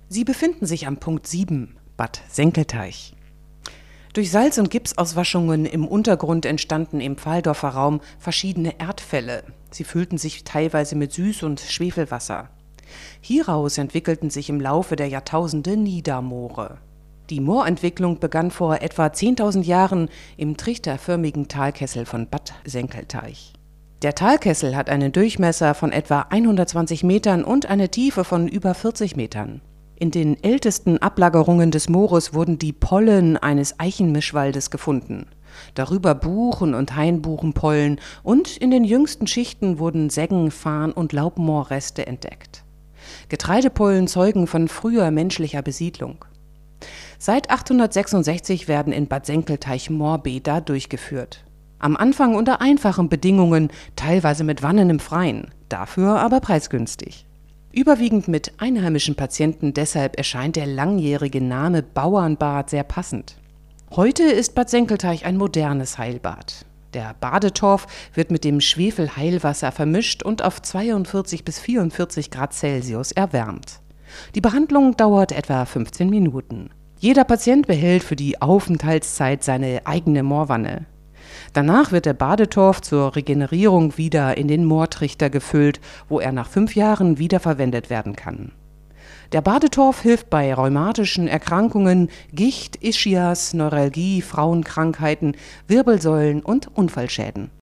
Sie befinden sich am Punkt 7, Bad Senckelteich. Durch Salz- und Gipsauswaschungen im Untergrund entstanden im Pfahldorfer Raum verschiedene Erdfälle. Sie füllten sich teilweise mit Süß- und Schwefelwasser. Hieraus entwickelten sich im Laufe der Jahrtausende Niedermoore. Die Moorentwicklung begann vor etwa 10.000 Jahren im trichterförmigen Talkessel von Bad Senckelteich. Der Talkessel hat einen Durchmesser von etwa 120 Metern und eine Tiefe von über 40 Metern. In den ältesten Ablagerungen des Moores wurden die Pollen eines Eichenmischwaldes gefunden. Darüber Buchen- und Hainbuchenpollen und in den jüngsten Schichten wurden Seggen-, Farn- und Laubmoorreste entdeckt. Getreidepollen zeugen von früher menschlicher Besiedlung. Seit 866 werden in Bad Senckelteich Moorbäder durchgeführt. Am Anfang unter einfachen Bedingungen, teilweise mit Wannen im Freien, dafür aber preisgünstig. Überwiegend mit einheimischen Patienten, deshalb erscheint der langjährige Name Bauernbad sehr passend. Heute ist Bad Senckelteich ein modernes Heilbad. Der Badetorf wird mit dem Schwefelheilwasser vermischt und auf 42 bis 44 Grad Celsius erwärmt. Die Behandlung dauert etwa 15 Minuten. Jeder Patient behält für die Aufenthaltszeit seine eigene Moorwanne. Danach wird der Badetorf zur Regenerierung wieder in den Moortrichter gefüllt, wo er nach 5 Jahren wiederverwendet werden kann. Der Badetorf hilft bei rheumatischen Erkrankungen, Gicht, Ischias, Neuralgie, Frauenkrankheiten, Wirbelsäulen und Unfallschäden.